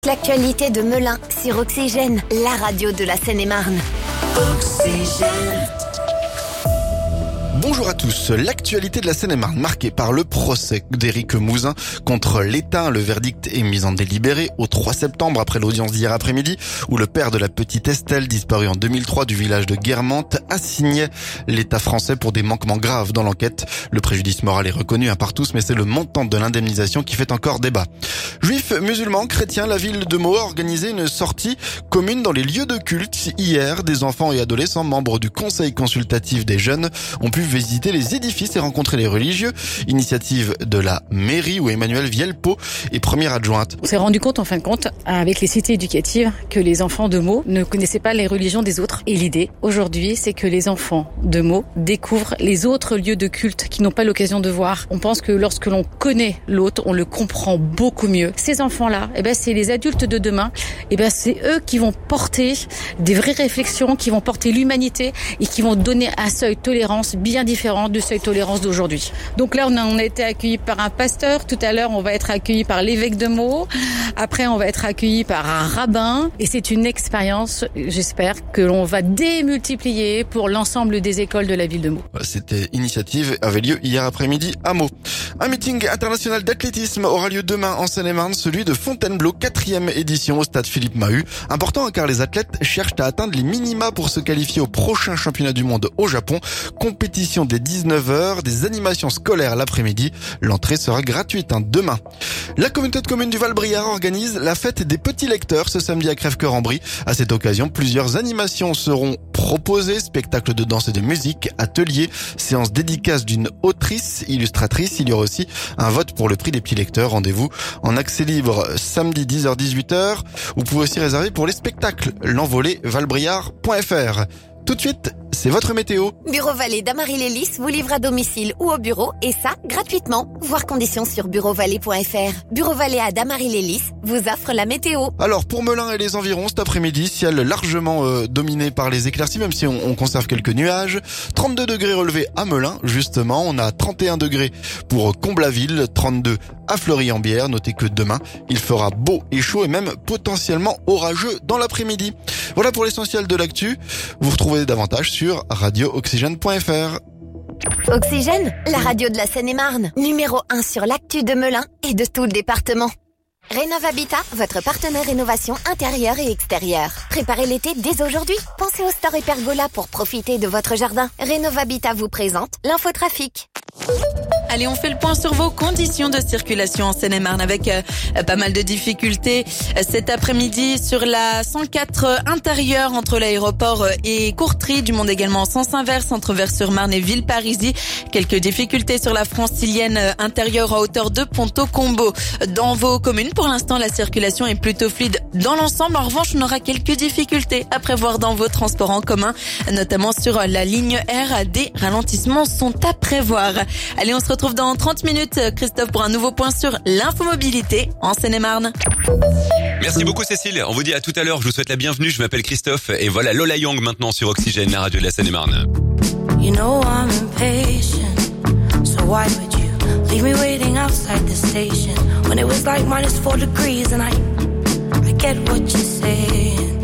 L'actualité de Melun sur Oxygène, la radio de la Seine-et-Marne. Oxygène. Bonjour à tous. L'actualité de la Seine-et-Marne marquée par le procès d'Éric Mouzin contre l'État. Le verdict est mis en délibéré au 3 septembre après l'audience d'hier après-midi où le père de la petite Estelle, disparue en 2003 du village de Guermantes, assignait l'État français pour des manquements graves dans l'enquête. Le préjudice moral est reconnu par tous, mais c'est le montant de l'indemnisation qui fait encore débat. Juifs, musulmans, chrétiens, la ville de Meaux a organisé une sortie commune dans les lieux de culte. Hier, des enfants et adolescents membres du conseil consultatif des jeunes ont pu visiter les édifices et rencontrer les religieux. Initiative de la mairie où Emmanuelle Vielpo est première adjointe. On s'est rendu compte, en fin de compte, avec les cités éducatives, que les enfants de Meaux ne connaissaient pas les religions des autres. Et l'idée, aujourd'hui, c'est que les enfants de Meaux découvrent les autres lieux de culte qu'ils n'ont pas l'occasion de voir. On pense que lorsque l'on connaît l'autre, on le comprend beaucoup mieux. Ces enfants-là, c'est les adultes de demain. C'est eux qui vont porter des vraies réflexions, qui vont porter l'humanité et qui vont donner un seuil de tolérance bien différent du seuil de tolérance d'aujourd'hui. Donc là, on a été accueillis par un pasteur. Tout à l'heure, on va être accueillis par l'évêque de Meaux. Après, on va être accueillis par un rabbin. Et c'est une expérience, j'espère, que l'on va démultiplier pour l'ensemble des écoles de la ville de Meaux. Cette initiative avait lieu hier après-midi à Meaux. Un meeting international d'athlétisme aura lieu demain en Seine-et-Marne, celui de Fontainebleau, 4e édition au stade Philippe Mahut. Important car les athlètes cherchent à atteindre les minima pour se qualifier au prochain championnat du monde au Japon. Compétition dès 19h, des animations scolaires l'après-midi. L'entrée sera gratuite demain. La communauté de communes du Val-Briard organise la fête des petits lecteurs ce samedi à Crèvecœur-en-Brie. À cette occasion, plusieurs animations seront proposées, spectacles de danse et de musique, ateliers, séances dédicaces d'une autrice, illustratrice. Il y aura aussi un vote pour le prix des petits lecteurs. Rendez-vous en accès libre samedi 10h-18h. Vous pouvez aussi réserver pour les spectacles. L'envolée valbriard.fr. Tout de suite, c'est votre météo. Bureau Vallée d'Amarie-Lélis vous livre à domicile ou au bureau, et ça, gratuitement. Voir conditions sur bureauvallée.fr. Bureau Vallée à Damarie-Lélis vous offre la météo. Alors, pour Melun et les environs, cet après-midi, ciel largement dominé par les éclaircies, même si on conserve quelques nuages. 32 degrés relevés à Melun, justement. On a 31 degrés pour Comblaville, 32 à Fleury-en-Bière. Notez que demain, il fera beau et chaud et même potentiellement orageux dans l'après-midi. Voilà pour l'essentiel de l'actu. Vous retrouvez davantage sur radio-oxygène.fr. Oxygène, la radio de la Seine-et-Marne. Numéro 1 sur l'actu de Melun et de tout le département. Rénov-Habitat, votre partenaire rénovation intérieure et extérieure. Préparez l'été dès aujourd'hui. Pensez au store et pergola pour profiter de votre jardin. Rénov-Habitat vous présente l'infotrafic. Allez, on fait le point sur vos conditions de circulation en Seine-et-Marne avec pas mal de difficultés cet après-midi sur la 104 intérieure entre l'aéroport et Courtrai, du monde également en sens inverse entre Vers-sur-Marne et Villeparisis. Quelques difficultés sur la francilienne intérieure à hauteur de Ponto-Combo. Dans vos communes, pour l'instant, la circulation est plutôt fluide dans l'ensemble. En revanche, on aura quelques difficultés à prévoir dans vos transports en commun, notamment sur la ligne R. Des ralentissements sont à prévoir. Allez, on se retrouve dans 30 minutes, Christophe, pour un nouveau point sur l'infomobilité en Seine-et-Marne. Merci beaucoup Cécile, on vous dit à tout à l'heure, je vous souhaite la bienvenue, je m'appelle Christophe et voilà Lola Young maintenant sur Oxygène, la radio de la Seine-et-Marne. You know I'm impatient, so why would you leave me waiting outside the station when it was like -4 degrees and I get what you're saying.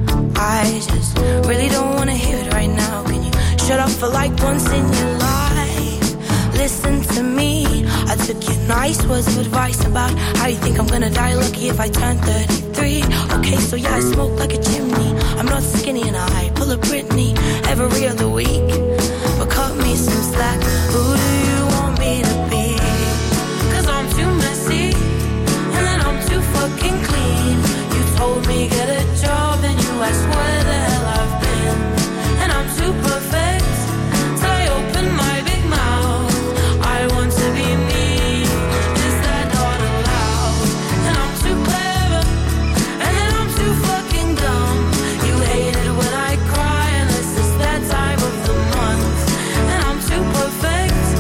I just really don't want to hear it right now. Can you shut up for like once in your life? Listen to me, I took your nice words of advice about how you think I'm gonna die lucky if I turn 33. Okay, so yeah, I smoke like a chimney, I'm not skinny and I pull a Britney every other week. But cut me some slack, who do you want me to be? Cause I'm too messy, and then I'm too fucking clean. You told me get a job and you asked where the hell I've been. And I'm too perfect, so I open my big mouth. I want to be me, is that not allowed? And I'm too clever, and then I'm too fucking dumb. You hate it when I cry, unless it's that time of the month. And I'm too perfect,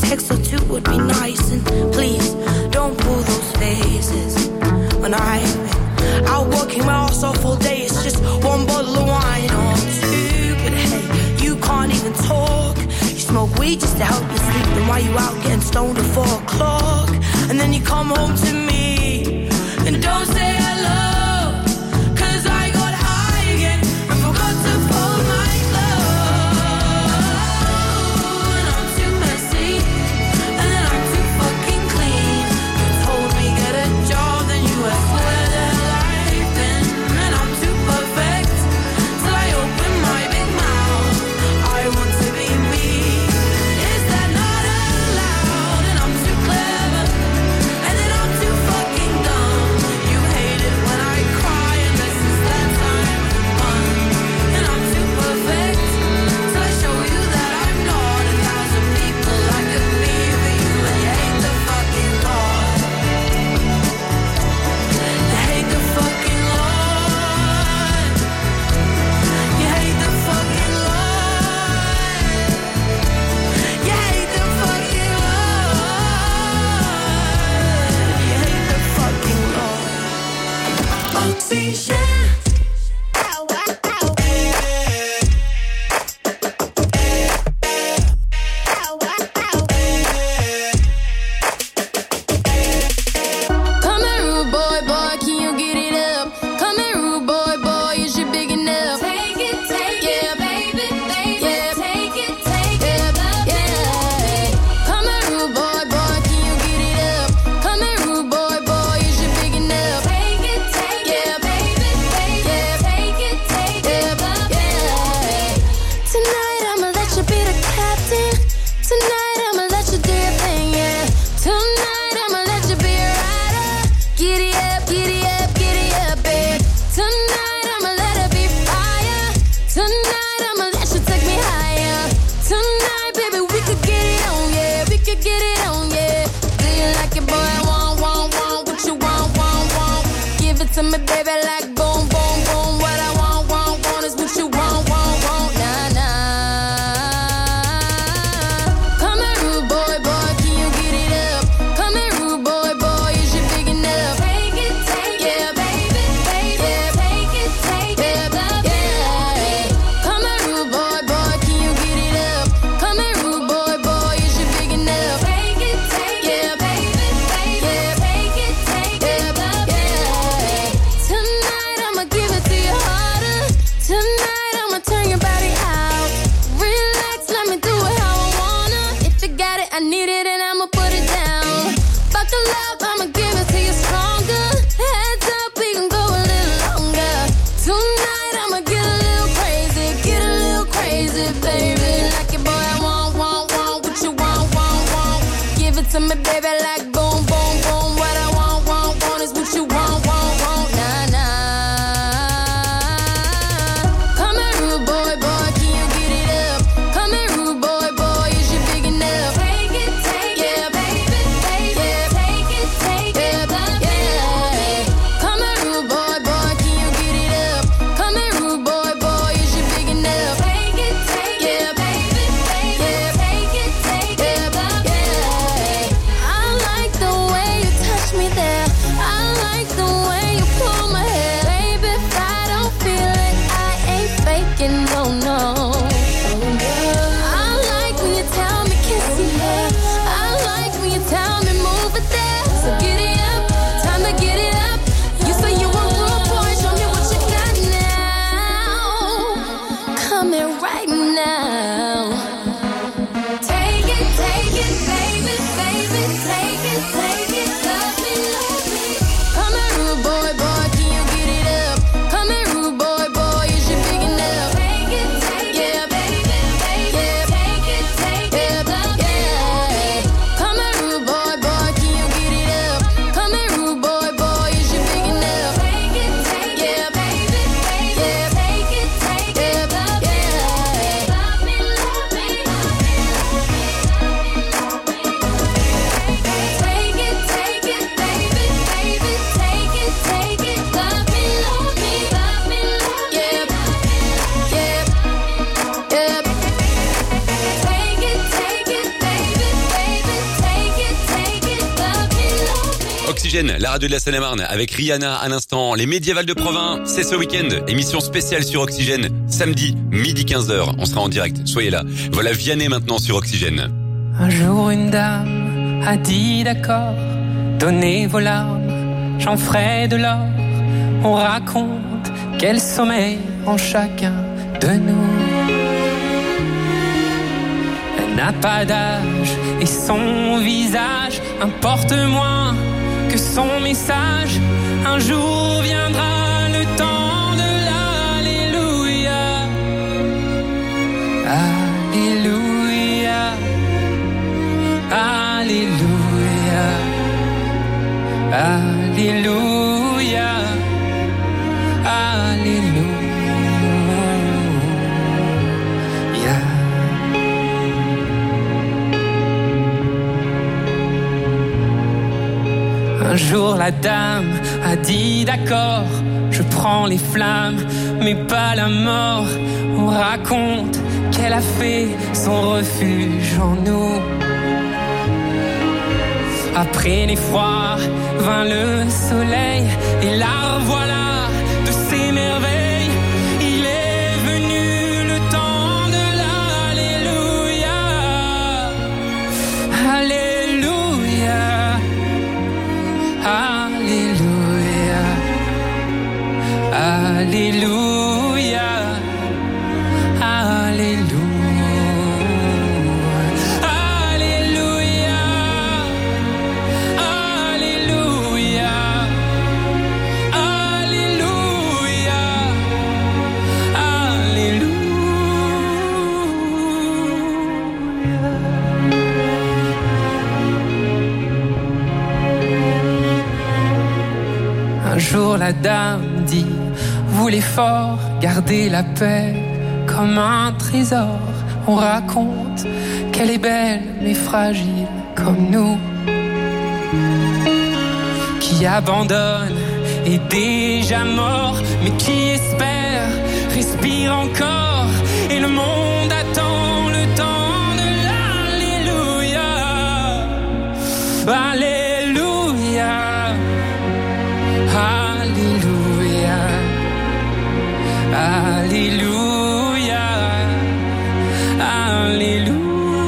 text or two would be nice. And please, don't pull those faces. When I'm out working my ass off all day, it's just one bottle of wine or two. But hey, you can't even talk. You smoke weed just to help you sleep. Then why you out getting stoned at 4 o'clock? And then you come home to me and don't say hello. To me, baby, like boom, boom, boom. What I want is what you want, nah, nah. Come here, rude boy, can you get it up? Come here, rude boy, is you big enough? Take it, yeah, baby, yeah, take it, yeah. Come here, rude boy, can you get it up? Come here, rude boy, is you big enough? Take it, yeah, baby, yeah, take it, yeah. Tonight I'ma give it to you harder. Tonight I'ma turn your body out. Relax, let me do it how I wanna. If you got it, I need it, and I'ma put it down. Buckle up, I'ma give it to you stronger. Heads up, we can go a little longer. Tonight I'ma get a little crazy, baby. Like it, boy, I want what you want. Give it to me, baby, like boom, boom, boom. What I want is what you want, nah, nah. Come here, rude boy, can you get it up? Come here, rude boy, is you big enough? Take it, yeah, baby, yeah, take it, yeah. Come here, rude boy, can you get it up? Come here, rude boy, is you big enough? Take it, yeah, baby, yeah, take it, yeah. I Oxygène, la radio de la Seine-et-Marne, avec Rihanna à l'instant. Les médiévales de Provins, c'est ce week-end. Émission spéciale sur Oxygène, samedi, midi 15h. On sera en direct, soyez là. Voilà Vianney maintenant sur Oxygène. Un jour une dame a dit d'accord, donnez vos larmes, j'en ferai de l'or. On raconte quel sommeil en chacun de nous. Elle n'a pas d'âge et son visage importe moins que son message. Un jour viendra le temps de l'Alléluia. Alléluia. Alléluia. Alléluia. Alléluia. Un jour la dame a dit d'accord, je prends les flammes, mais pas la mort. On raconte qu'elle a fait son refuge en nous. Après l'effroi vint le soleil, et la revoilà de ses merveilles. Il est venu le temps de l'Alléluia. Alléluia. Alléluia. Alléluia. Alléluia. Un jour la dame dit, vous les forts, gardez la paix comme un trésor. On raconte qu'elle est belle mais fragile comme nous, qui abandonne est déjà mort, mais qui espère respire encore. Et le monde attend le temps de l'Alléluia. Alléluia. Alléluia. Alléluia. Alléluia.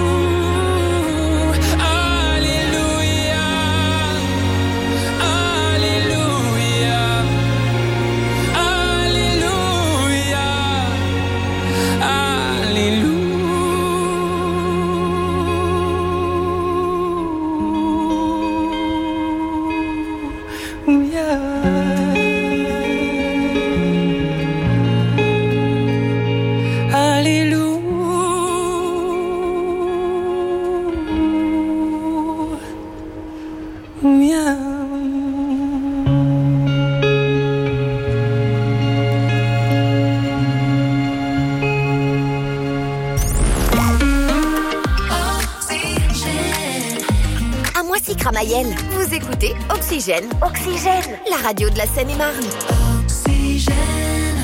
Mayel, vous écoutez Oxygène. Oxygène, la radio de la Seine-et-Marne. Oxygène.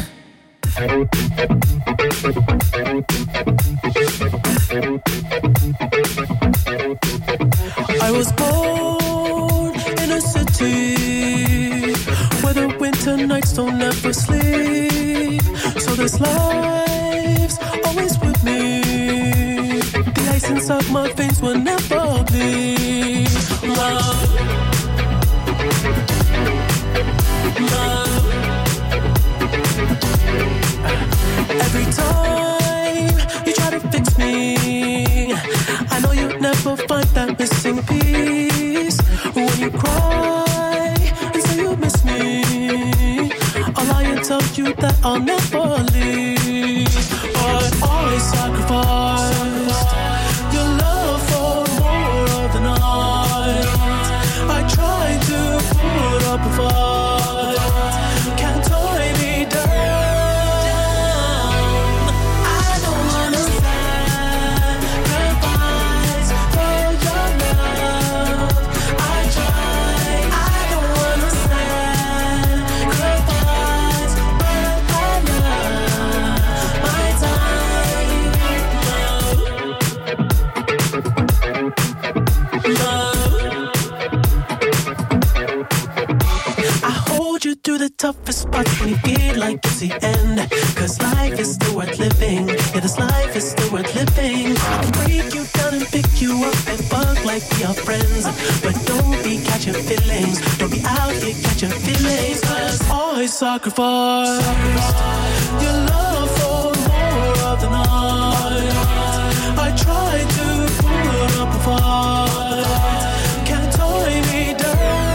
I was born in a city where the winter nights don't ever sleep. So this life's always with me. The ice inside my veins will never bleed. Love, love. Every time you try to fix me, I know you'll never find that missing piece. When you cry and say you miss me, I'll lie and tell you that I'll never leave. But I sacrificed your love for more of the night. I tried to put up a fight. Can't tie me down. I don't wanna sacrifice for your love. I tried. I don't wanna sacrifice, but I love my time. through the toughest parts when you feel like it's the end. Cause life is still worth living. Yeah, this life is still worth living. I can break you down and pick you up and fuck like we are friends. But don't be catching feelings. Don't be out here catching feelings. Cause I sacrificed your love for more of the night. I tried to put up a fight. Can't tie me down.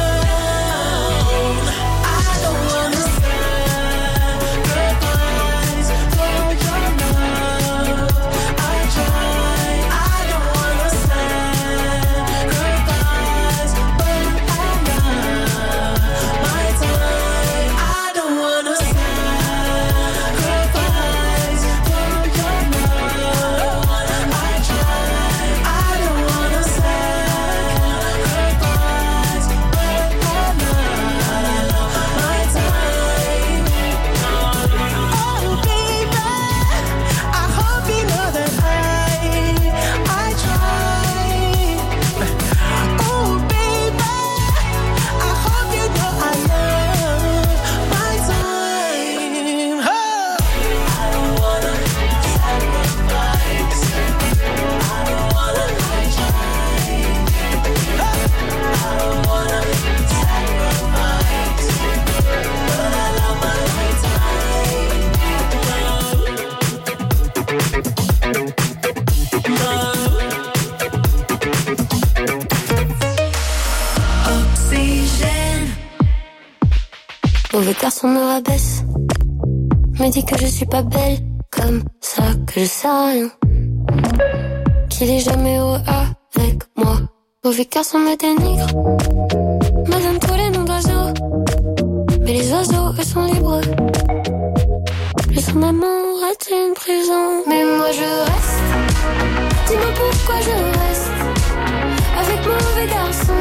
Mauvais garçon me rabaisse, me dit que je suis pas belle, comme ça que je sais rien, qu'il est jamais heureux avec moi. Mauvais garçon me dénigre, me donne tous les noms d'oiseaux, mais les oiseaux eux sont libres. Le son d'amour est une prison, mais moi je reste. Dis-moi pourquoi je reste avec mauvais garçon.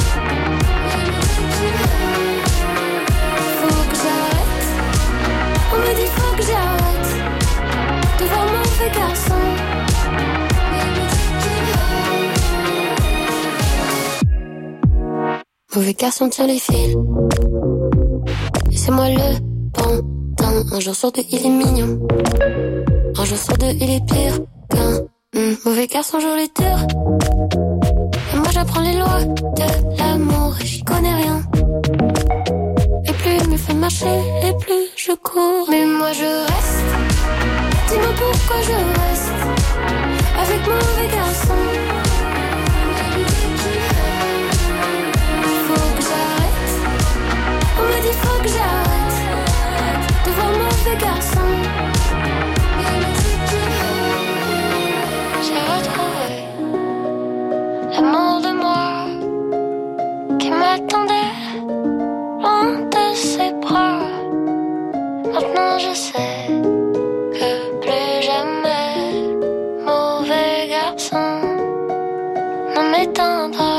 On me dit faut que j'arrête de voir mauvais garçon. Mauvais garçon tire les fils, et c'est moi le pantin. Un jour sur deux il est mignon, un jour sur deux il est pire qu'un mauvais garçon joue les tours. Et moi j'apprends les lois de l'amour et j'y connais rien. Et plus il me fait marcher, et plus je cours. Mais moi je reste. Dis-moi pourquoi je reste avec mauvais garçon. Faut que j'arrête. On me dit faut que j'arrête de voir mauvais garçon. J'ai retrouvé l'amour de moi qui m'attendait loin de ses bras. Maintenant je sais que plus jamais mauvais garçon ne m'éteindra.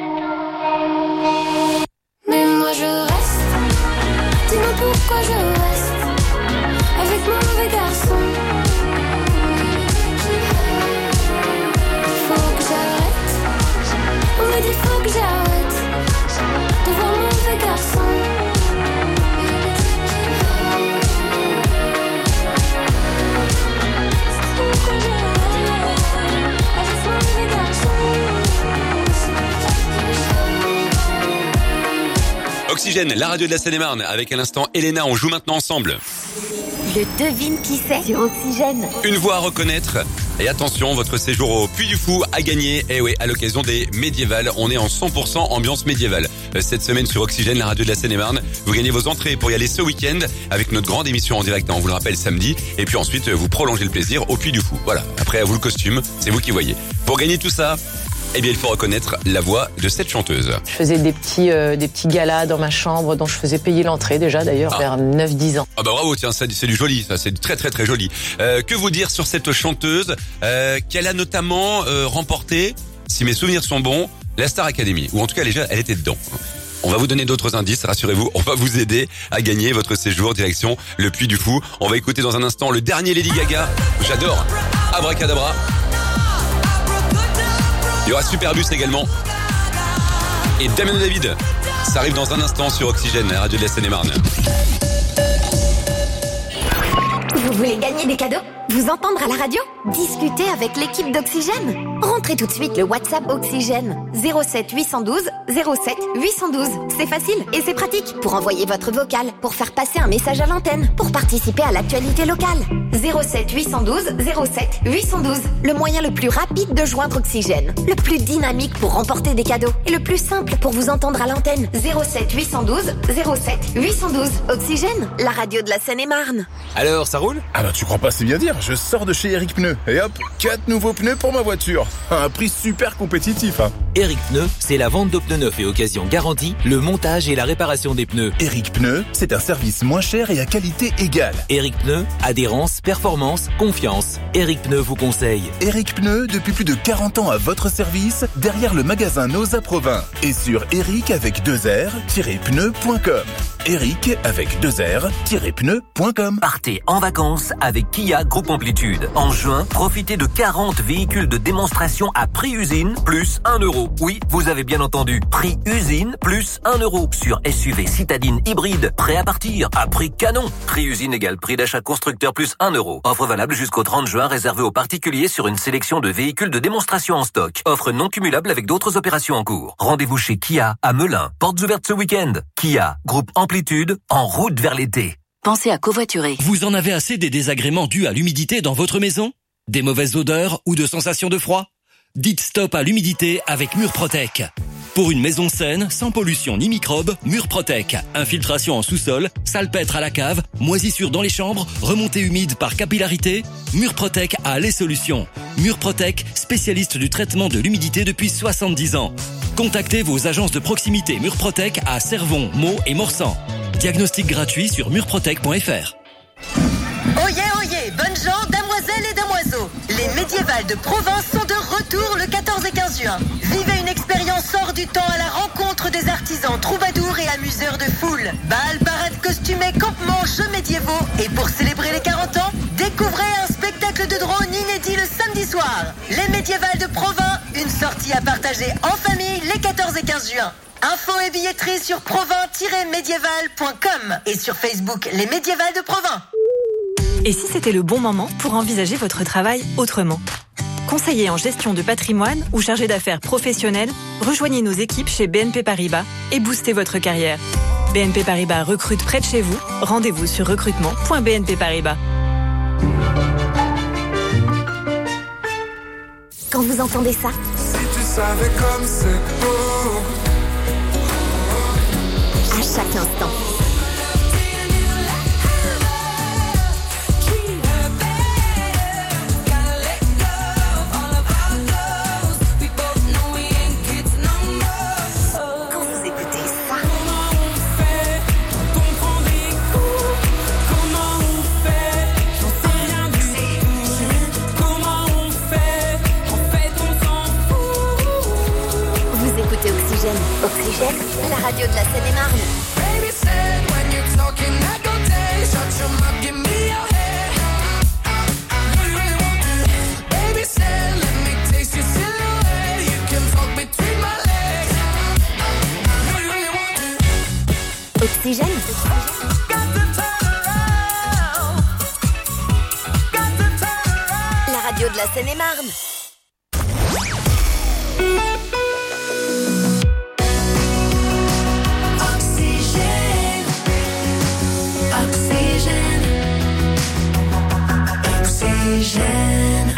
Mais moi je reste. Dis-moi pourquoi je reste avec mauvais garçon. Faut que j'arrête. On me dit faut que j'arrête de voir mauvais garçon. Oxygène, la radio de la Seine-et-Marne, avec à l'instant Elena, on joue maintenant ensemble. Le devine qui c'est sur Oxygène. Une voix à reconnaître. Et attention, votre séjour au Puy du Fou a gagné, à l'occasion des médiévales. On est en 100% ambiance médiévale. Cette semaine sur Oxygène, la radio de la Seine-et-Marne, vous gagnez vos entrées pour y aller ce week-end avec notre grande émission en direct, on vous le rappelle, samedi. Et puis ensuite, vous prolongez le plaisir au Puy du Fou. Voilà, après à vous le costume, c'est vous qui voyez. Pour gagner tout ça, eh bien, il faut reconnaître la voix de cette chanteuse. Je faisais des petits galas dans ma chambre dont je faisais payer l'entrée déjà d'ailleurs vers 9-10 ans. Ah bah bravo, tiens, c'est du joli, ça, c'est très très très joli. Que vous dire sur cette chanteuse qu'elle a notamment remporté, si mes souvenirs sont bons, la Star Academy, ou en tout cas déjà elle était dedans. On va vous donner d'autres indices, rassurez-vous, on va vous aider à gagner votre séjour direction le Puy du Fou. On va écouter dans un instant le dernier Lady Gaga, j'adore, Abracadabra. Il y aura Superbus également. Et Damien David. Ça arrive dans un instant sur Oxygène, la radio de la Seine-et-Marne. Vous voulez gagner des cadeaux? Vous entendre à la radio? Discuter avec l'équipe d'Oxygène? Rentrez tout de suite le WhatsApp Oxygène 07 812 07 812. C'est facile et c'est pratique pour envoyer votre vocal, pour faire passer un message à l'antenne, pour participer à l'actualité locale. 07 812 07 812. Le moyen le plus rapide de joindre Oxygène, le plus dynamique pour remporter des cadeaux et le plus simple pour vous entendre à l'antenne. 07 812 07 812. Oxygène, la radio de la Seine-et-Marne. Alors, ça roule? Ah bah tu crois pas c'est bien dire, je sors de chez Eric Pneus et hop, 4 nouveaux pneus pour ma voiture. À un prix super compétitif. Eric Pneus, c'est la vente de pneus neufs et occasion garantie, le montage et la réparation des pneus. Eric Pneus, c'est un service moins cher et à qualité égale. Eric Pneus, adhérence, performance, confiance. Eric Pneus vous conseille. Eric Pneus, depuis plus de 40 ans à votre service, derrière le magasin Nosa Provins et sur Eric avec 2R-pneus.com. Eric avec 2R-pneus.com. Partez en vacances avec Kia Groupe Amplitude. En juin, profitez de 40 véhicules de démonstration à prix usine plus 1 euro. Oui, vous avez bien entendu. Prix usine plus 1 euro sur SUV citadine hybride prêt à partir à prix canon. Prix usine égale prix d'achat constructeur plus 1 euro. Offre valable jusqu'au 30 juin réservée aux particuliers sur une sélection de véhicules de démonstration en stock. Offre non cumulable avec d'autres opérations en cours. Rendez-vous chez Kia à Melun. Portes ouvertes ce week-end. Kia Groupe Amplitude, en route vers l'été. Pensez à covoiturer. Vous en avez assez des désagréments dus à l'humidité dans votre maison? Des mauvaises odeurs ou de sensations de froid? Dites stop à l'humidité avec Murprotec. Pour une maison saine, sans pollution ni microbes, Murprotec. Infiltration en sous-sol, salpêtre à la cave, moisissure dans les chambres, remontée humide par capillarité, Murprotec a les solutions. Murprotec, spécialiste du traitement de l'humidité depuis 70 ans. Contactez vos agences de proximité Murprotec à Cervon, Meaux et Morsan. Diagnostic gratuit sur murprotec.fr. Oyez, bonnes gens, damoiselles et damoiseaux. Les médiévales de Provins sont de retour le 14 et 15 juin. Vivez une expérience hors du temps à la rencontre des artisans, troubadours et amuseurs de foule. Bal, parades costumées, campements, jeux médiévaux. Et pour célébrer les 40 ans, découvrez un spectacle de drone inédit le samedi soir. Les médiévales de Provins, une sortie à partager en famille les 14 et 15 juin. Infos et billetterie sur provins-médiéval.com et sur Facebook Les Médiévales de Provins. Et si c'était le bon moment pour envisager votre travail autrement? Conseiller en gestion de patrimoine ou chargé d'affaires professionnel, rejoignez nos équipes chez BNP Paribas et boostez votre carrière. BNP Paribas recrute près de chez vous. Rendez-vous sur recrutement.bnpparibas. Quand vous entendez ça, si tu savais comme c'est beau, à chaque instant, quand vous écoutez ça, vous écoutez Oxygène. Oxygène, la radio de la Seine-et-Marne. Oxygène. La radio de la Seine-et-Marne. Oxygène.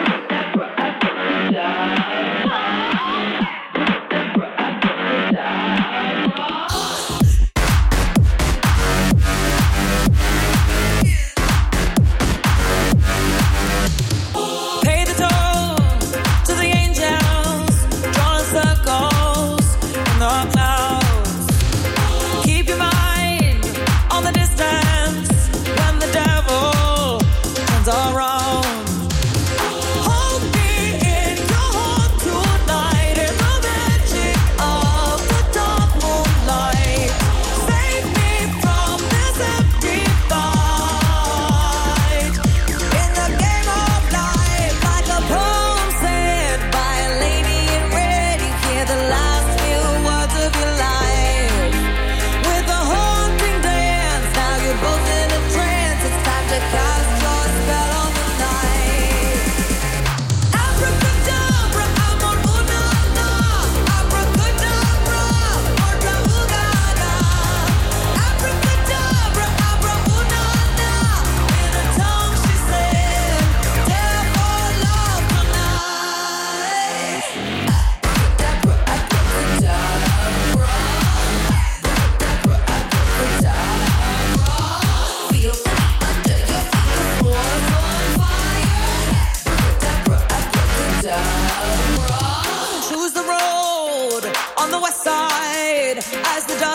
pay the toll to the angels, drawing circles in the clouds. Keep your mind on the distance when the devil turns around.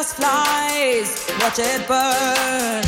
dust flies, watch it burn.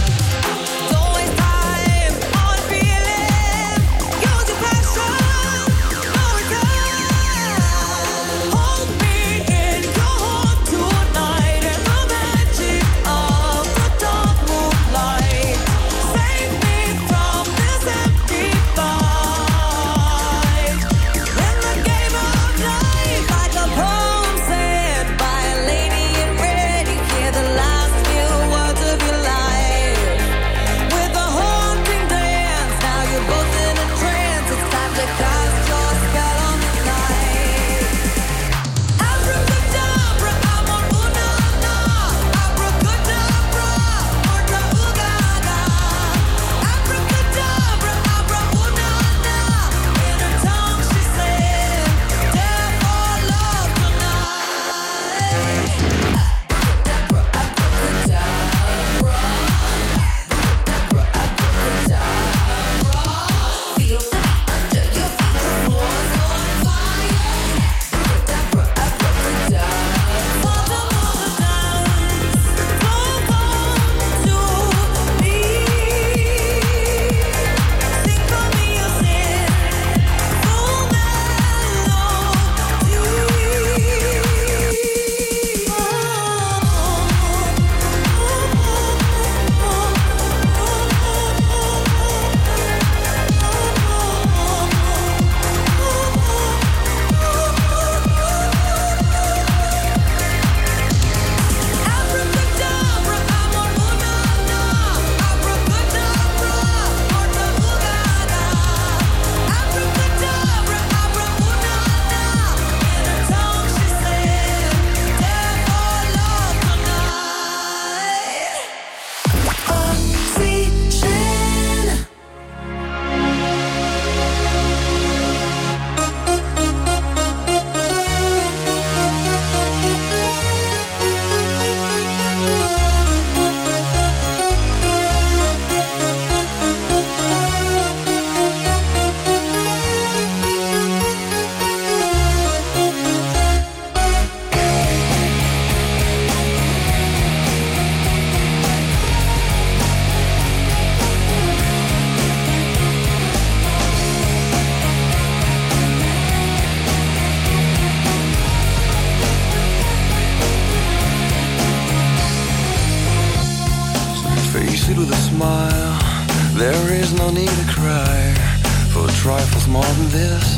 There is no need to cry for trifles more than this.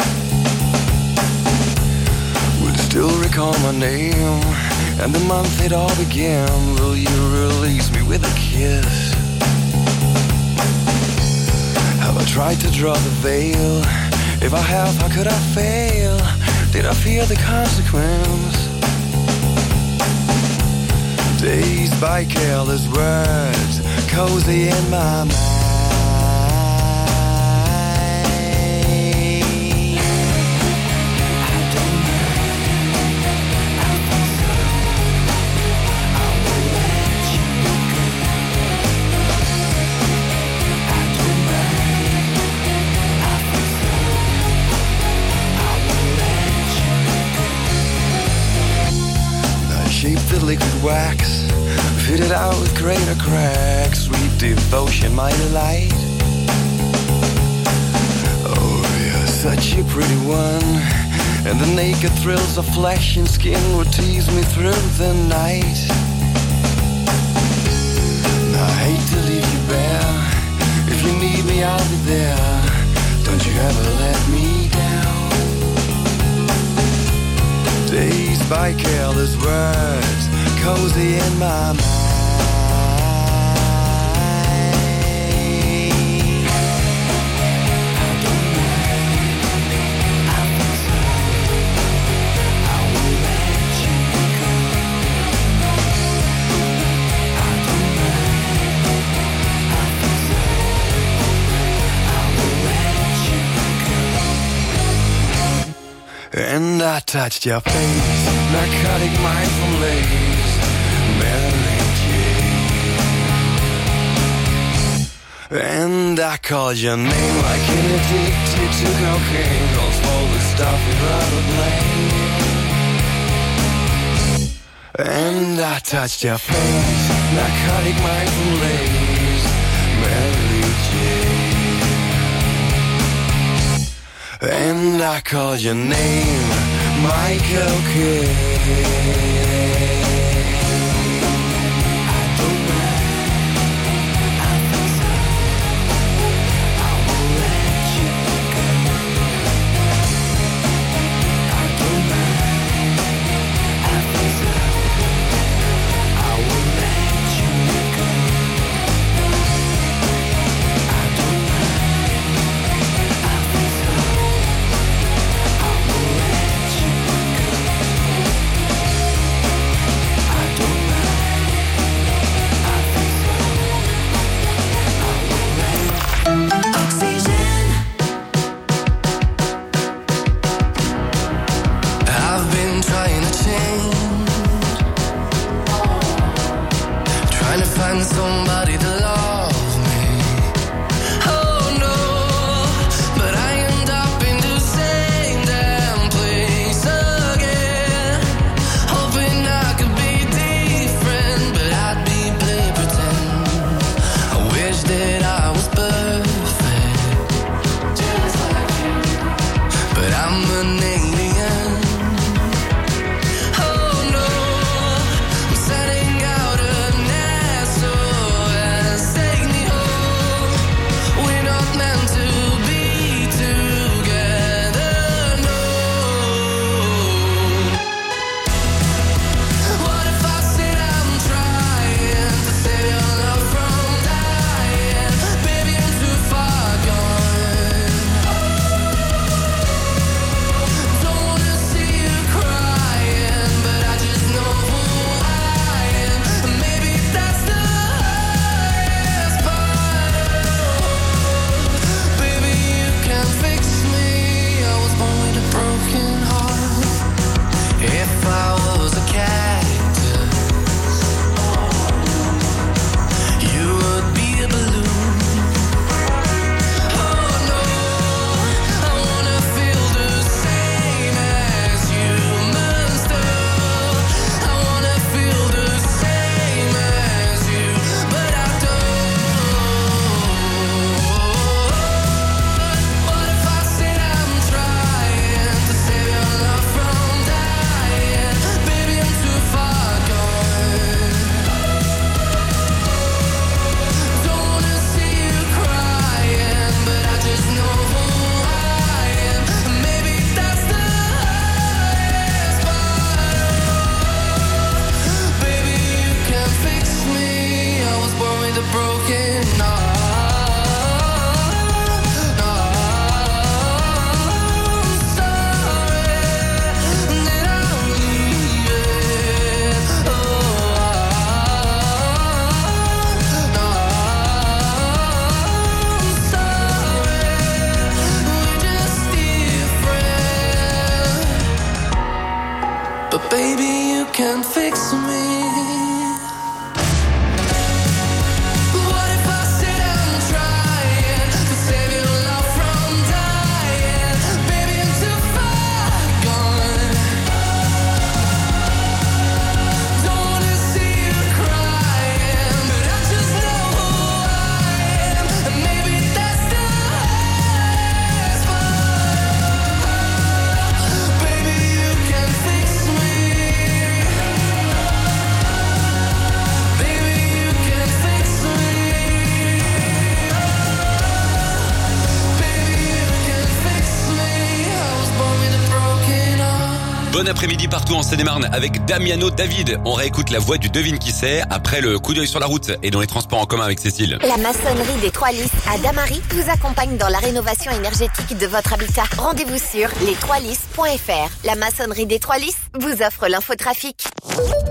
Will still recall my name and the month it all began. Will you release me with a kiss? Have I tried to draw the veil? If I have, how could I fail? Did I fear the consequence? Dazed by careless words, cozy in my mind. The liquid wax, fitted out with greater cracks. Sweet devotion, my delight. Oh, you're such a pretty one, and the naked thrills of flesh and skin would tease me through the night. I hate to leave you bare. If you need me, I'll be there. Don't you ever let me down. Dazed by careless words, cozy in my mind. And I touched your face, narcotic mindful lace, Mary Jane. And I called your name like an addicted to cocaine, calls for the stuff without a blame. And I touched your face, narcotic mindful rays, Mary Jane. And I called your name, Michael Kidd. Somebody to love me. Oh no, but I end up in the same damn place again. Hoping I could be different, but I'd be play pretend. I wish that I was perfect, just like you, but I'm an alien. Oh no, I'm setting out a nest. Take me home. We're not meant to be together, no. What if I said I'm trying to save your love from dying? Baby, I'm too far gone. Don't wanna see you crying, but I just know who I am. Maybe that's the broken heart. If I was a cactus, you would be a balloon. Oh no, I wanna feel the same as humans do. I wanna feel the same as you, but I don't. What if I said I'm trying to save your love from dying? Baby, I'm too far gone. Don't wanna see you crying, but I just know who I am. Maybe that's the highest part. Baby, you can fix me. I was born with a broken heart. But baby, you can fix me. What if I said I'm trying to save your love from dying? Baby, I'm too far gone. Don't wanna see you crying, but I just know who I am. And maybe that's the highest part. Baby, you can fix me. Bon après-midi partout en Seine-et-Marne avec Damiano David. On réécoute la voix du devine qui c'est après le coup d'œil sur la route et dans les transports en commun avec Cécile. La maçonnerie des Trois Lys à Damary vous accompagne dans la rénovation énergétique de votre habitat. Rendez-vous sur les3lys.fr. La maçonnerie des Trois Lys vous offre l'infotrafic.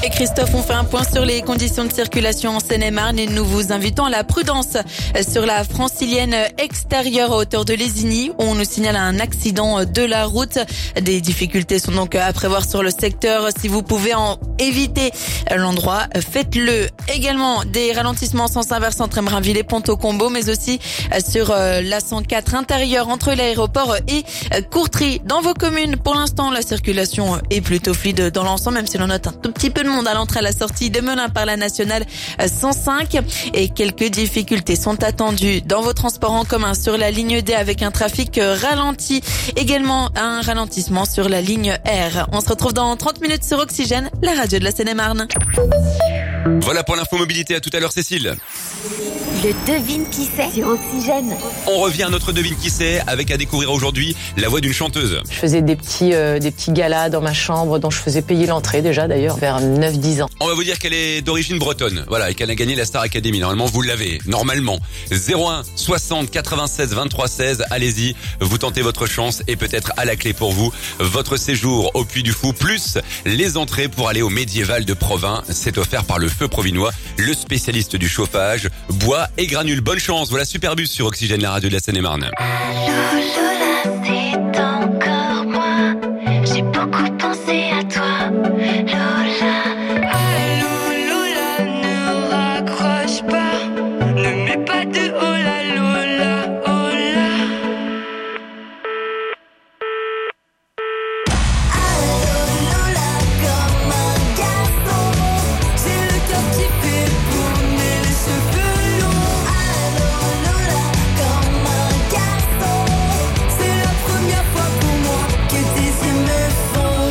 Et Christophe, on fait un point sur les conditions de circulation en Seine-et-Marne et nous vous invitons à la prudence sur la francilienne extérieure à hauteur de Lézigny où on nous signale un accident de la route. Des difficultés sont donc à prévoir sur le secteur. Si vous pouvez en éviter l'endroit, faites-le. Également des ralentissements en sens inverse entre Embrainville et Pont-au-Combo, mais aussi sur la 104 intérieure entre l'aéroport et Courtrai. Dans vos communes, pour l'instant, la circulation est plutôt fluide dans l'ensemble, même si l'on note un tout petit peu de monde à l'entrée à la sortie de Melun par la nationale 105. Et quelques difficultés sont attendues dans vos transports en commun sur la ligne D avec un trafic ralenti. Également un ralentissement sur la ligne R. On se retrouve dans 30 minutes sur Oxygène, la radio de la Seine-et-Marne. Voilà pour l'info mobilité. À tout à l'heure, Cécile. Le devine qui c'est sur Oxygène. On revient à notre devine qui c'est avec à découvrir aujourd'hui la voix d'une chanteuse. Je faisais des petits galas dans ma chambre dont je faisais payer l'entrée déjà d'ailleurs vers 9-10 ans. On va vous dire qu'elle est d'origine bretonne. Voilà, et qu'elle a gagné la Star Academy. Normalement, vous l'avez. Normalement. 01 60 96 23 16. Allez-y. Vous tentez votre chance et peut-être à la clé pour vous votre séjour au Puy du Fou plus les entrées pour aller au Médiéval de Provins. C'est offert par le Feu Provinois, le spécialiste du chauffage, bois et granules. Bonne chance. Voilà Superbus sur Oxygène, la radio de la Seine-et-Marne. Lola, c'est encore moi. J'ai beaucoup pensé à toi, Lola. Allô, Lola, ne raccroche pas. Ne mets pas de hola, Lola, hola. Allô, Lola, comme un garçon. J'ai le cœur qui fait tourner les cheveux longs. Allô, Lola, comme un garçon. C'est la première fois pour moi que tes yeux me font.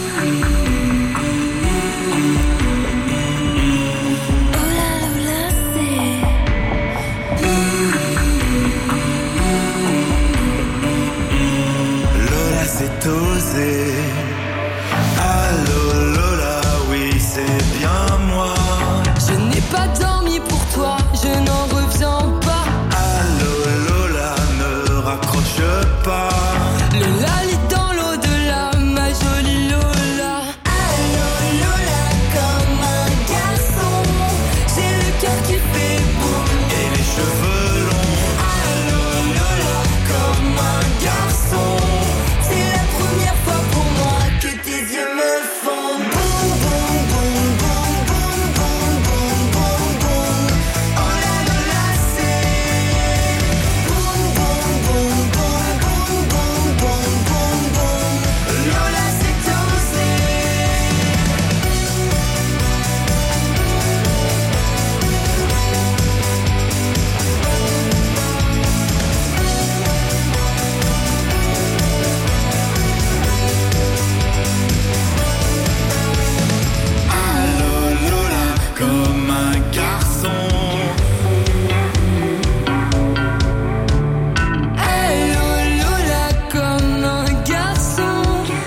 Oh là, Lola, Lola, c'est osé. Allô, Lola, oui, c'est bien moi. Je n'ai pas dormi pour toi, je n'en reviens pas. Allô, Lola, ne raccroche pas. Lola lit dans l'au-delà, ma jolie Lola. Allô, Lola, comme un garçon. J'ai le cœur qui fait boum Et les cheveux longs. Allô, Lola, comme un garçon. C'est la première fois pour moi que tes yeux me font boum, boum, boum, boum, boum, boum, boum, boum, boum. Oh là, Lola, c'est boum, boum, boum, boum, boum, boum, boum, boum, boum. Lola, c'est osé. Allô, Lola, comme un garçon. Allô, Lola, comme un garçon.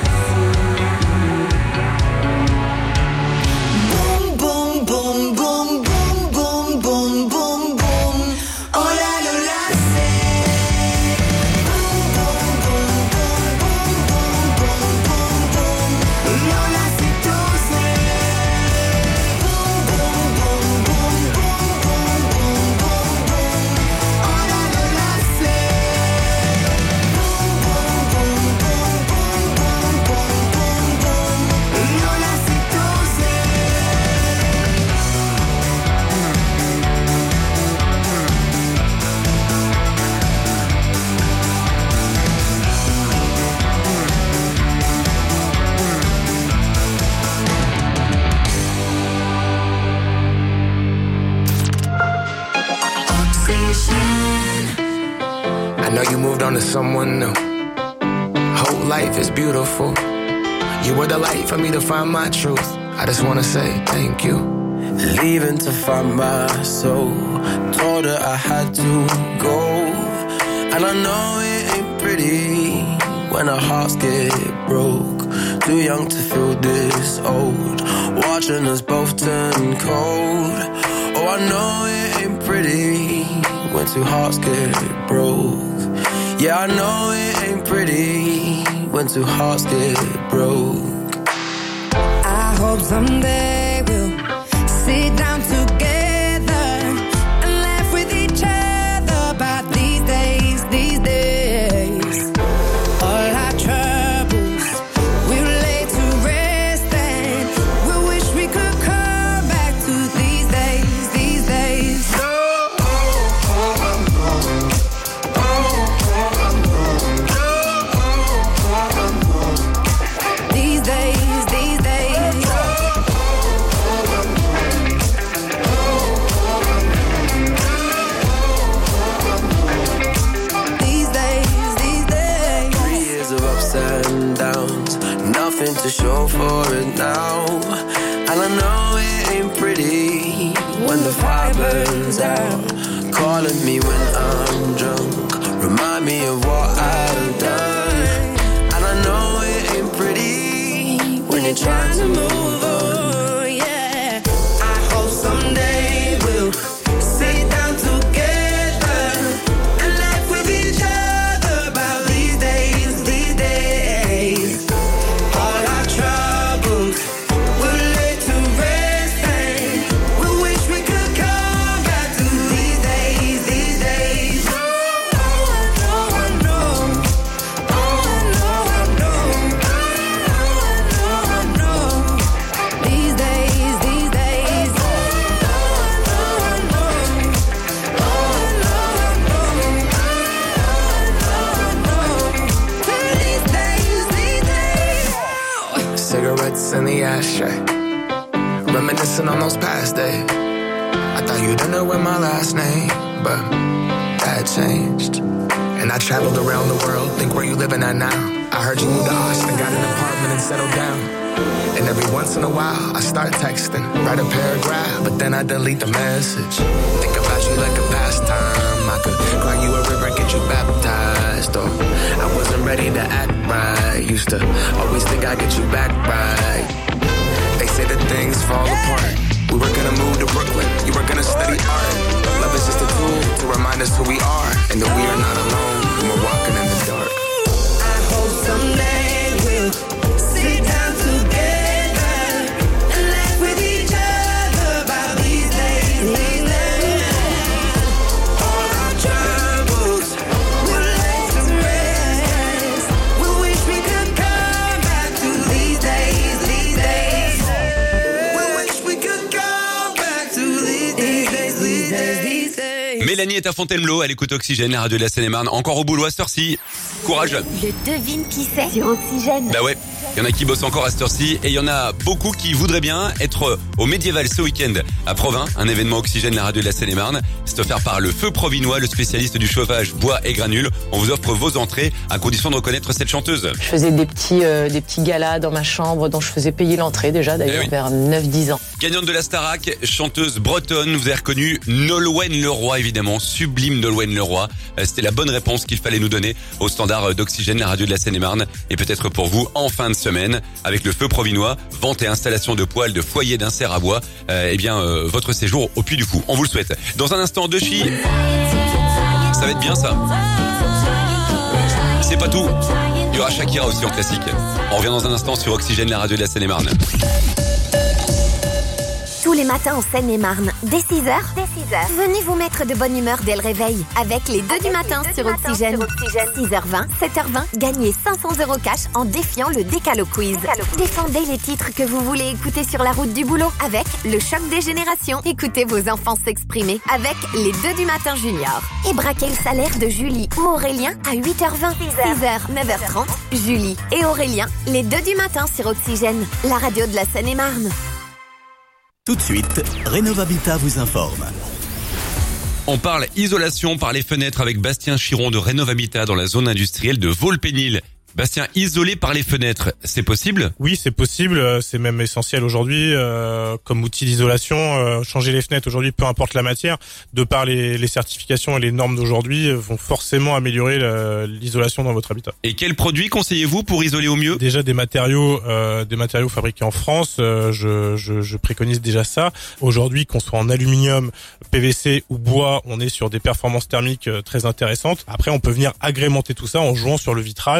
Boum, boum, boum, boum, boum, boum, boum, boum, boum. Oh là, Lola, c'est boum, boum, boum, boum, boum, boum, boum, boum, boum. Lola, c'est osé. Boum, boum, boum, boum, boum, boum, boum, boum, boum. Oh là, Lola, c'est boum, boum, boum, boum, boum, boum, boum, boum, boum. Lola, c'est osé. I know you moved on to someone new. Whole life is beautiful. You were the light for me to find my truth. I just wanna say thank you. Leaving to find my soul. Told her I had to go. And I know it ain't pretty when our hearts get broke. Too young to feel this old. Watching us both turn cold. Oh, I know it ain't pretty when two hearts get broke. Yeah, I know it ain't pretty when two hearts get broke. I hope someday someday we'll sit down together and laugh with each other about these days, these days. All our troubles we'll lay to rest and we wish we could come back to these days, these days. These days, these days. These days, these days. 3 years of ups and downs, nothing to show for it now. And I know it ain't pretty when the fire burns out. Calling me when I'm drunk, remind me of what I've done. And I know it ain't pretty when you're trying to move on. Yeah, I hope someday we'll sit down together and laugh with each other about these days, these days. All our troubles we'll lay to rest and we wish we could come back to these days, these days. Oh, I know, these days, these days. These days, these days. Cigarettes in the ashtray, reminiscing on those past days. I thought you didn't know my last name, but that changed. And I traveled around the world, think where you living at now. I heard you moved to Austin, got an apartment and settled down. And every once in a while, I start texting, write a paragraph, but then I delete the message. Think about you like a pastime. I could cry you a river, get you baptized. Or I wasn't ready to act right. Used to always think I'd get you back right. They say that things fall apart. We were gonna move to Brooklyn, you were gonna study art. Love is just a tool to remind us who we are, and that we are not alone when we're walking in the dark. I hope someday we'll sit down together and laugh with each other about these days, these days. All our troubles we'll lay to rest. We wish we could come back to these days, these days. We wish we could come back to these days, these days, these days. Mélanie est à Fontainebleau, elle écoute Oxygène, la radio de la Seine-et-Marne. Encore au boulot à cette heure-ci. Courage. Le devine qui c'est sur Oxygène. Bah ouais, il y en a qui bossent encore à cette heure-ci et il y en a beaucoup qui voudraient bien être au Médiéval ce week-end à Provins, un événement Oxygène, la radio de la Seine-et-Marne. C'est offert par le Feu Provinois, le spécialiste du chauffage bois et granules. On vous offre vos entrées à condition de reconnaître cette chanteuse. Je faisais des petits galas dans ma chambre dont je faisais payer l'entrée déjà d'ailleurs vers 9-10 ans. Gagnante de la Starac, chanteuse bretonne, vous avez reconnu Nolwenn Leroy évidemment, sublime Nolwenn Leroy. C'était la bonne réponse qu'il fallait nous donner au standard d'Oxygène, la radio de la Seine-et-Marne. Et peut-être pour vous en fin de semaine, avec le Feu Provinois, vente et installation de poêles, de foyers d'insert à bois, votre séjour au Puy du Fou. On vous le souhaite. Dans un instant, Dechi, ça va être bien ça. C'est pas tout. Il y aura Shakira aussi en classique. On revient dans un instant sur Oxygène, la radio de la Seine-et-Marne. Tous les matins en Seine-et-Marne, dès 6h, venez vous mettre de bonne humeur dès le réveil avec les 2 du matin sur Oxygène. 6h20, 7h20, gagnez 500 € cash en défiant le Décalo Quiz. Défendez les titres que vous voulez écouter sur la route du boulot avec le choc des générations. Écoutez vos enfants s'exprimer avec les 2 du matin junior. Et braquez le salaire de Julie ou Aurélien à 8h20. 6h, 9h30, Julie et Aurélien, les 2 du matin sur Oxygène, la radio de la Seine-et-Marne. Tout de suite, Rénovabitat vous informe. On parle isolation par les fenêtres avec Bastien Chiron de Rénovabitat dans la zone industrielle de Vaux-le-Pénil. Bastien, isolé par les fenêtres, c'est possible ? Oui, c'est possible, c'est même essentiel aujourd'hui comme outil d'isolation. Changer les fenêtres aujourd'hui, peu importe la matière, de par les certifications et les normes d'aujourd'hui, vont forcément améliorer l'isolation dans votre habitat. Et quels produits conseillez-vous pour isoler au mieux ? Déjà des matériaux fabriqués en France, je préconise déjà ça. Aujourd'hui, qu'on soit en aluminium, PVC ou bois, on est sur des performances thermiques très intéressantes. Après, on peut venir agrémenter tout ça en jouant sur le vitrage.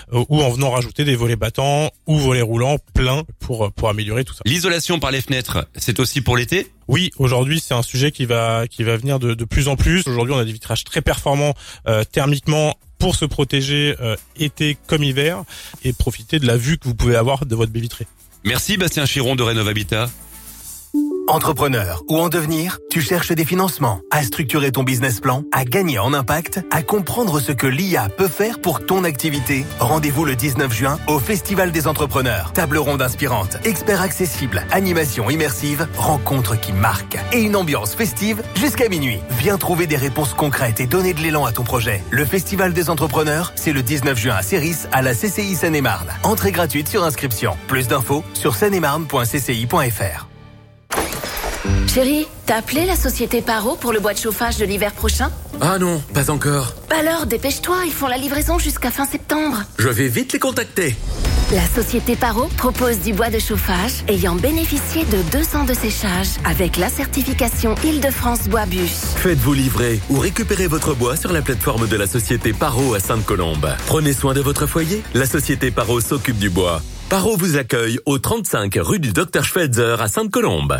ou en venant rajouter des volets battants ou volets roulants pleins pour améliorer tout ça. L'isolation par les fenêtres, c'est aussi pour l'été ? Oui, aujourd'hui c'est un sujet qui va venir de plus en plus. Aujourd'hui on a des vitrages très performants thermiquement pour se protéger été comme hiver et profiter de la vue que vous pouvez avoir de votre baie vitrée. Merci Bastien Chiron de Rénov Habitat. Entrepreneur ou en devenir, tu cherches des financements, à structurer ton business plan, à gagner en impact, à comprendre ce que l'IA peut faire pour ton activité. Rendez-vous le 19 juin au Festival des Entrepreneurs. Table ronde inspirante, experts accessibles, animation immersive, rencontres qui marquent et une ambiance festive jusqu'à minuit. Viens trouver des réponses concrètes et donner de l'élan à ton projet. Le Festival des Entrepreneurs, c'est le 19 juin à Céris, à la CCI Seine-et-Marne. Entrée gratuite sur inscription. Plus d'infos sur seine-et-marne.cci.fr. Chérie, t'as appelé la société Paro pour le bois de chauffage de l'hiver prochain ? Ah non, pas encore. Alors, dépêche-toi, ils font la livraison jusqu'à fin septembre. Je vais vite les contacter. La société Paro propose du bois de chauffage ayant bénéficié de 2 ans de séchage avec la certification Île-de-France Bois Bûche. Faites-vous livrer ou récupérez votre bois sur la plateforme de la société Paro à Sainte-Colombe. Prenez soin de votre foyer, la société Paro s'occupe du bois. Paro vous accueille au 35 rue du Dr Schweitzer à Sainte-Colombe.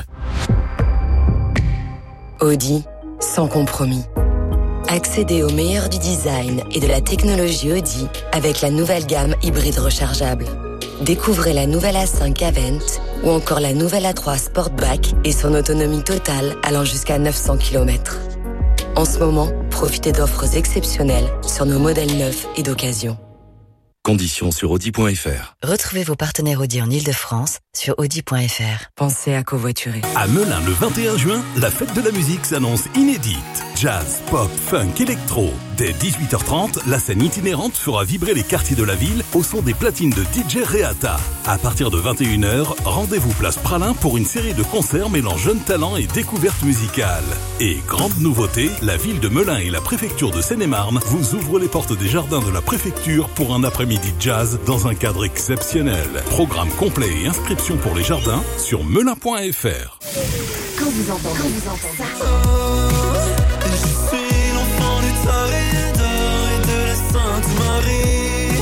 Audi, sans compromis. Accédez au meilleur du design et de la technologie Audi avec la nouvelle gamme hybride rechargeable. Découvrez la nouvelle A5 Avent ou encore la nouvelle A3 Sportback et son autonomie totale allant jusqu'à 900 km. En ce moment, profitez d'offres exceptionnelles sur nos modèles neufs et d'occasion. Conditions sur Audi.fr. Retrouvez vos partenaires Audi en Ile-de-France sur Audi.fr. Pensez à covoiturer. À Melun, le 21 juin, la fête de la musique s'annonce inédite. Jazz, pop, funk, électro. Dès 18h30, la scène itinérante fera vibrer les quartiers de la ville au son des platines de DJ Reata. À partir de 21h, rendez-vous place Pralin pour une série de concerts mêlant jeunes talents et découvertes musicales. Et grande nouveauté, la ville de Melun et la préfecture de Seine-et-Marne vous ouvrent les portes des jardins de la préfecture pour un après-midi jazz dans un cadre exceptionnel. Programme complet et inscription pour les jardins sur melun.fr. Quand vous entendez ça, je suis l'enfant du Toréador et de la Sainte Marie.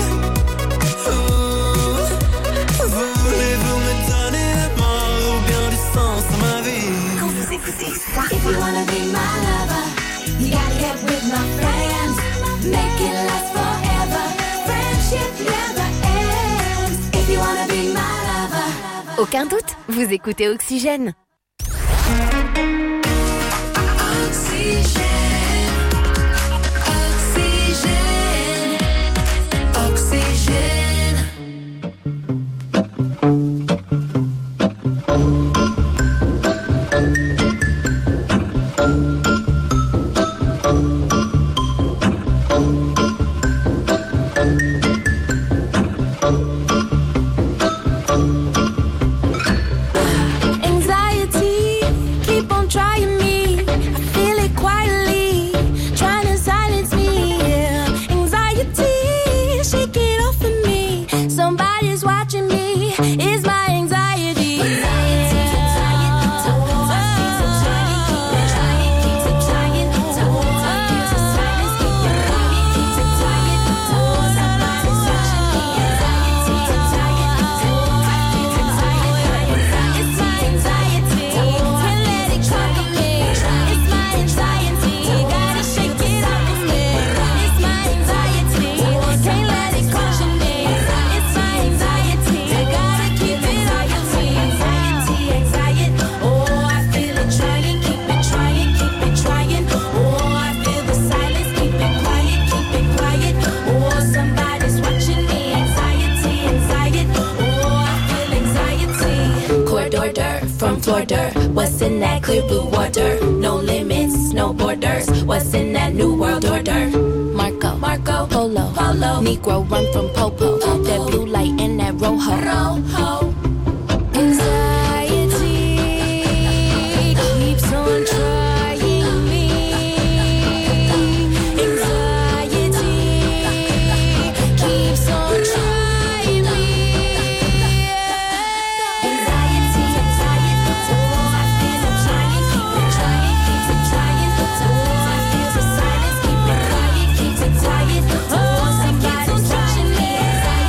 Voulez-vous me donner la mort ou bien du sens à ma vie? quand vous écoutez ça, If you wanna be my lover, you gotta get with my friends. Make it last forever. Friendship never ends. If you wanna be my lover. Aucun doute, vous écoutez Oxygène. anxiety, keep on trying me. I feel it quietly, trying to silence me. Yeah. Anxiety, shake it off of me. Somebody's watching me. It's my anxiety. From Florida, what's in that clear blue water? No limits, no borders. What's in that new world order? Marco, Polo, Negro run from Popo. That blue light and that rojo. Anxiety keeps on trying me. Anxiety keeps on trying me. Anxiety.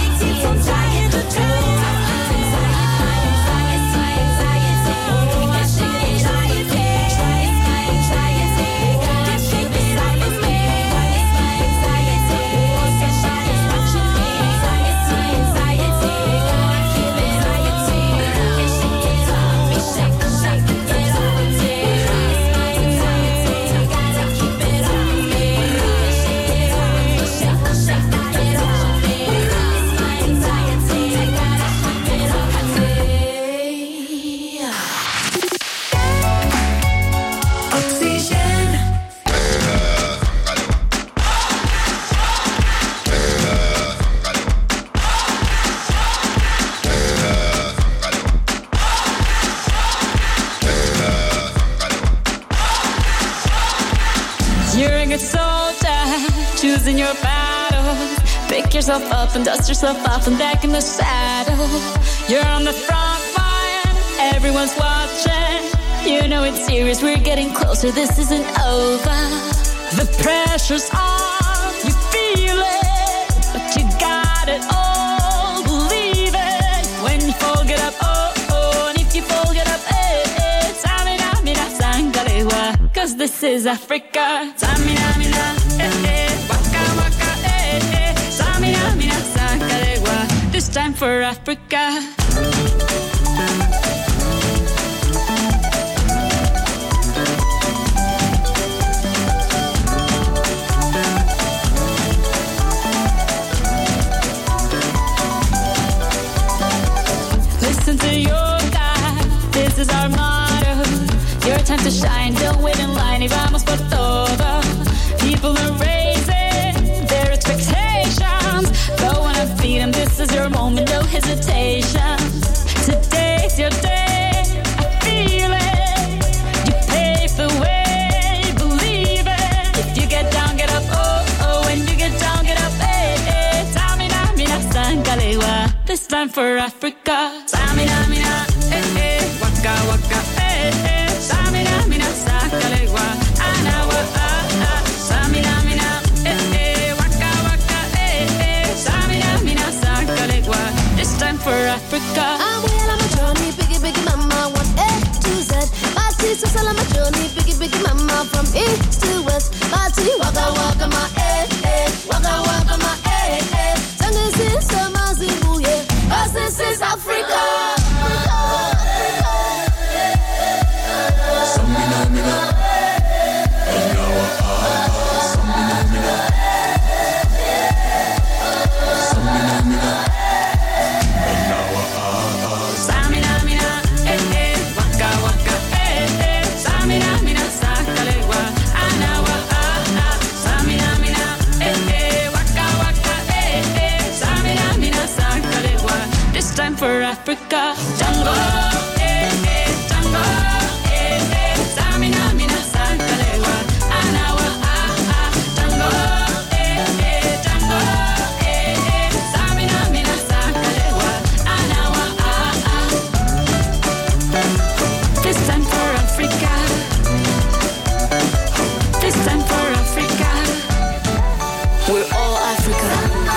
You're a good soldier, choosing your battles. Pick yourself up and dust yourself off and back in the saddle. You're on the front line, everyone's watching. You know it's serious, we're getting closer, this isn't over. The pressure's on, you feel it, but you got it all, believe it. When you fall, get up, oh, oh, and if you fall, get up, eh, eh. Samina, mina, sangalewa, 'cause this is Africa. Samina, mina, eh, eh, waka, waka, eh, eh. Samina, mina, sangalewa, this time for Africa. Listen to your God, this is our motto. Your time to shine, don't wait in line, y vamos por todo. People are raising their expectations. Go on and feed them, this is your moment, no hesitation. Today's your day, I feel it. You pave the way, believe it. If you get down, get up, oh, oh. When you get down, get up, eh, eh. Tamina, mina, sangalewa, this time for Africa. Samina, mina, eh, eh, waka, waka, eh, eh. Samina, mina, sangalewa, anawa, ah, ah. Samina, mina, eh, eh, waka, waka, eh, eh. Samina, mina, sangalewa, this time for Africa. I'm well on my journey, biggie, biggie, mama, one A to Z. My teeth so on my journey, biggie, biggie, mama, from east to west. My teeth, waka, waka, my eh, eh, waka, waka, my eh, eh. Tango is summer, Zimbabwe, 'cause this is Africa. Samina, mina, eh, eh, waka, waka, eh, eh. Samina, mina, sangalewa, anawa, ah, ah. Samina, mina, eh, eh, waka, waka, eh, eh. Samina, mina, sangalewa, this time for Africa. Jungle, eh, eh, jungle, eh, eh. Samina, mina, sangalewa, anawa, ah, ah. Jungle, eh, eh, jungle, eh, eh. Samina, mina, sangalewa, anawa, ah, ah. This time for Africa. This time for Africa. We're all Africa.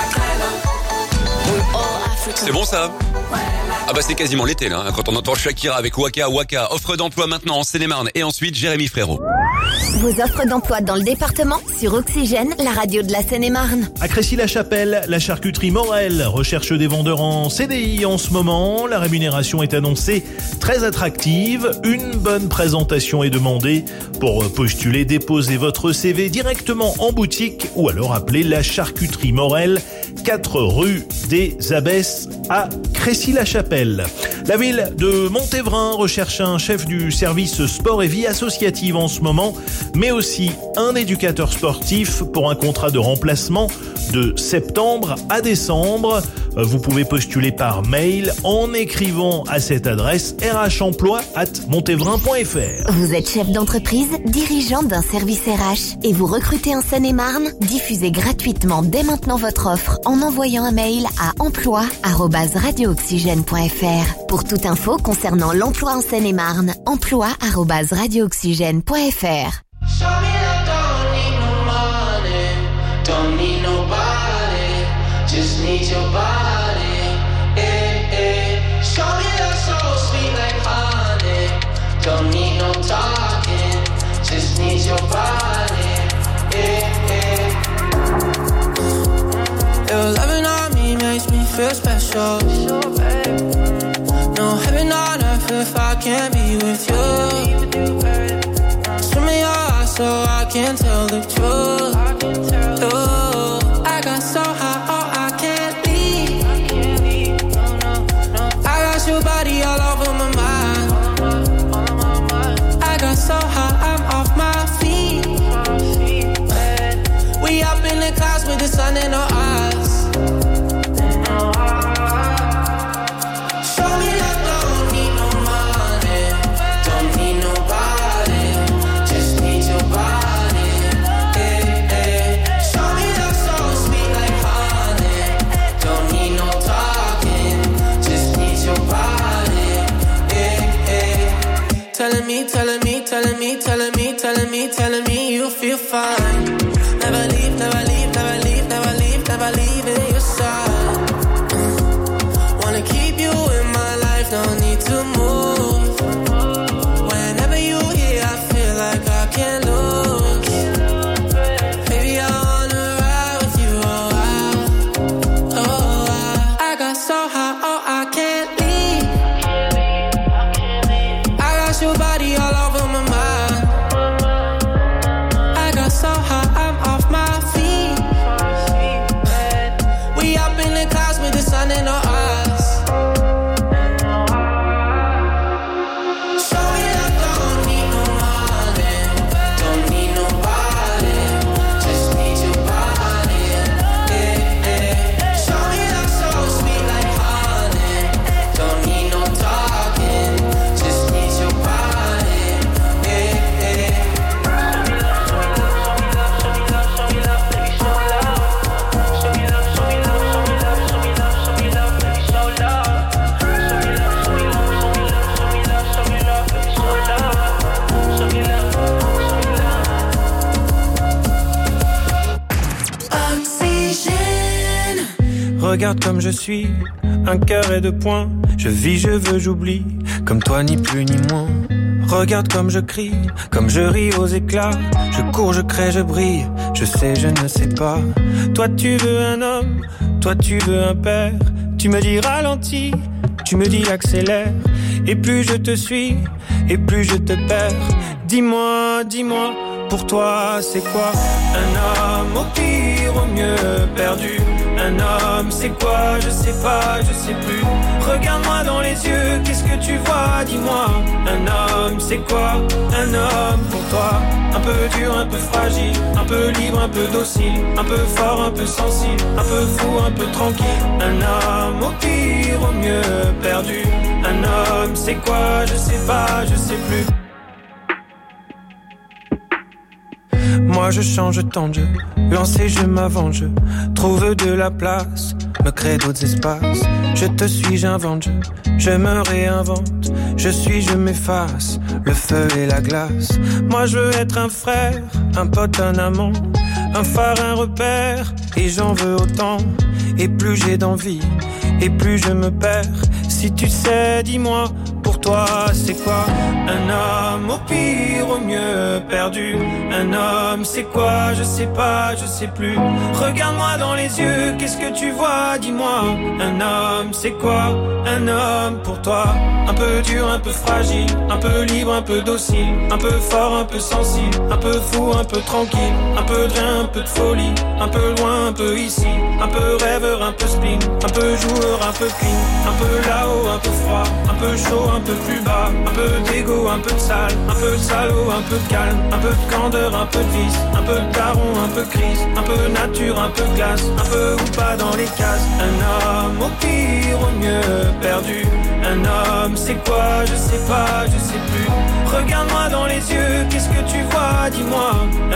We're all Africa. C'est bon ça? Ah bah c'est quasiment l'été là, hein, quand on entend Shakira avec Waka Waka. Offre d'emploi maintenant en Seine-et-Marne et ensuite Jérémy Frérot. Vos offres d'emploi dans le département sur Oxygène, la radio de la Seine-et-Marne. À Crécy-la-Chapelle, la charcuterie Morel recherche des vendeurs en CDI en ce moment. La rémunération est annoncée très attractive. Une bonne présentation est demandée. Pour postuler, déposez votre CV directement en boutique ou alors appelez la charcuterie Morel, 4 rue des Abbesses à Crécy-la-Chapelle. La ville de Montévrain recherche un chef du service sport et vie associative en ce moment, mais aussi un éducateur sportif pour un contrat de remplacement de septembre à décembre. Vous pouvez postuler par mail en écrivant à cette adresse rhemploi@montevrain.fr. Vous êtes chef d'entreprise, dirigeant d'un service RH et vous recrutez en Seine-et-Marne? Diffusez gratuitement dès maintenant votre offre en envoyant un mail à emploi@radiooxygène.fr. Pour toute info concernant l'emploi en Seine-et-Marne, emploi@radiooxygène.fr. Don't need nobody, just need your body. Eh, eh. Show me love so sweet like honey. Don't need no talking, just need your body. Eh, eh. Your loving on me makes me feel special. No heaven on earth if I can't be with you. Swim in your eyes so I can tell the truth. I got so high, oh, I can't leave. I got your body all over my mind. I got so high, I'm off my feet. We up in the clouds with the sun in our eyes. Show me love, don't need no money, don't need nobody, just need your body. telling me, telling me, telling me, telling me, telling me you feel fine. Never leave, never leave, never leave, never leave, never leave in your side. Wanna keep you in my life, no need to move. Whenever you here, I feel like I can't lose. Baby, I wanna ride with you, oh, I got so high, oh, I can't leave. I got your body all over my mind. I got so high, I'm off my feet. We up in the clouds with the sun in our eyes. Show me I don't need no money, don't need nobody, just need your body. Yeah, yeah. Show me that so sweet like honey, don't need no talking, just need your body. Yeah, yeah. Oxygène. Regarde comme je suis, un cœur et deux points. Je vis, je veux, j'oublie, comme toi ni plus ni moins. Regarde comme je crie, comme je ris aux éclats. Je cours, je crée, je brille, je sais, je ne sais pas. Toi tu veux un homme, toi tu veux un père. Tu me dis ralentis, tu me dis accélère. Et plus je te suis, et plus je te perds. Dis-moi, dis-moi, pour toi c'est quoi un homme, au pire, au mieux perdu? Un homme c'est quoi, je sais pas, je sais plus. Regarde-moi dans les yeux, qu'est-ce que tu vois, dis-moi. Un homme c'est quoi, un homme pour toi? Un peu dur, un peu fragile, un peu libre, un peu docile, un peu fort, un peu sensible, un peu fou, un peu tranquille. Un homme au pire, au mieux perdu. Un homme c'est quoi, je sais pas, je sais plus. Moi je change tant de jeu, lancer je m'avance, je trouve de la place, me crée d'autres espaces. Je te suis, j'invente, je me réinvente. Je suis, je m'efface, le feu et la glace. Moi je veux être un frère, un pote, un amant, un phare, un repère, et j'en veux autant. Et plus j'ai d'envie, et plus je me perds. Si tu sais, dis-moi, pour toi c'est quoi un homme, au pire, au mieux perdu? Un homme c'est quoi, je sais pas, je sais plus. Regarde-moi dans les yeux, qu'est-ce que tu vois, dis-moi. Un homme c'est quoi, un homme pour toi? Un peu dur, un peu fragile, un peu libre, un peu docile, un peu fort, un peu sensible, un peu fou, un peu tranquille, un peu de rien, un peu de folie, un peu loin, un peu ici, un peu rêveur, un peu spleen, un peu joueur, un peu clean, un peu là-haut, un peu froid, un peu chaud, un peu plus bas, un peu d'égo, un peu de sale, un peu de salaud, un peu de calme, un peu de candeur, un peu de vice, un peu de daron, un peu crise, un peu nature, un peu de glace, un peu ou pas dans les cases. Un homme au pire, au mieux perdu. Un homme c'est quoi, je sais pas, je sais plus. Regarde-moi dans les yeux, qu'est-ce que tu vois, dis-moi.